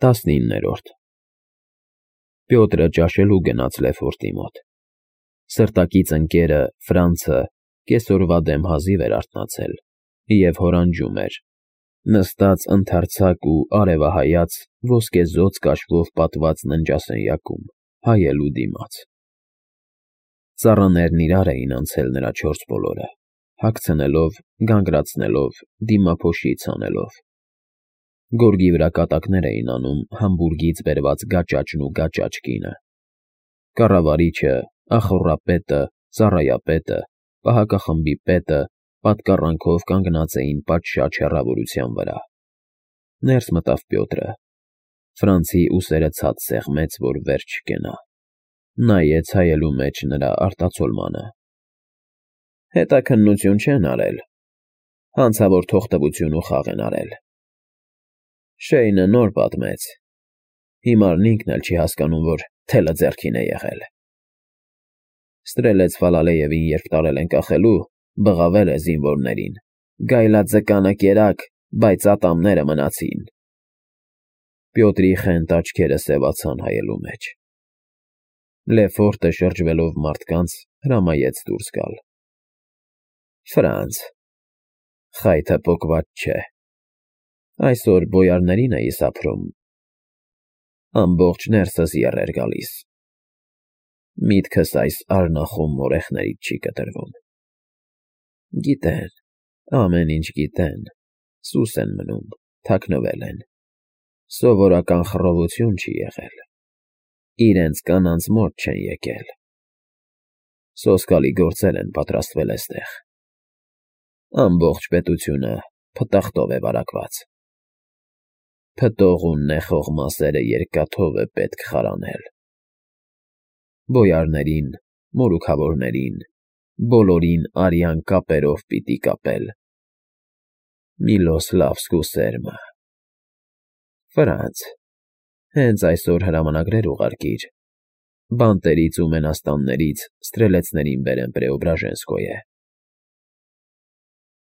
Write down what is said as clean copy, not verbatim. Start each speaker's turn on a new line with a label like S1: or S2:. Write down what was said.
S1: 19-րդ Պյոտրը ճաշելու գնաց Լեֆորտի մոտ։ Սրտակից ընկերը Ֆրանցը կեսօրվա դեմ հազիվ էր արթնացել և հորանջում էր, նստած ընդարձակ ու արևահայաց ոսկեզօծ կաշվով պատված ննջասենյակում հայելու դիմաց։ Ծառաներն իրար էին անցել նրա չորս բոլորը, հագցնելով, գանգրացնելով, դիմափոշից հանելով։ Գորգի վրա կատակներ էին անում Համբուրգից բերված գաճաճն ու գաճաճ կինը։ Կառավարիչը, ախոռապետը, ծառայապետը, պահակախմբի պետը պատկառանքով կանգնած էին պատշաճ հեռավորության վրա։ Ներս մտավ Պյոտրը։ Ֆրանցի ուսերը ցած սեղմեց, որ վեր չկենա։ Նայեց հայելու մեջ նրա արտացոլմանը։ Հետաքննություն չեն արել։ Հանցավոր թողտվություն ու խաղ են արել։ Շեյնը նոր պատմեց։ Հիմարն ինքն էլ չի հասկանում, որ թելը ձեռքին է եղել։ Ստրելեց Ֆալալեևին, երբ տարել են կախելու, բղավել է զինվորներին. «Գայլաձկանը կերակ, բայց ատամները մնացին»։ Պյոտրի խենթ աչքերը սևացան հայելու մեջ։ Լեֆորտը շրջվելով մարդկանց հրամայեց դուրս գալ։ Ֆրանց, խայթը պոկված չէ։ Այսօր բոյարներին էի սափրում։ Ամբողջ ներսս եռ էր գալիս։ Միտքս այս արնախում մորեխներից չի կտրվում։ Գիտեն, ամեն ինչ գիտեն, սուս են մնում, թաքնվել են։ Սովորական խռովություն չի եղել։ Իրենց կանանց մոտ չեն եկել։ Սոսկալի գործեր են պատրաստվել էստեղ։ Ամբողջ պետությունը փտախտով է վարակված։ Փտող ու նեխող մասերը երկաթով է պետք խարանել։ Բոյարներին, մորուքավորներին, բոլորին արյան կապերով պիտի կապել։ Միլոսլավսկու սերմը։ Ֆրանց, հենց այսօր հրամանագրեր ուղարկիր։ Բանտերից ու մենաստաններից ստրելեցներին բերեն Պրեոբրաժենսկոյե։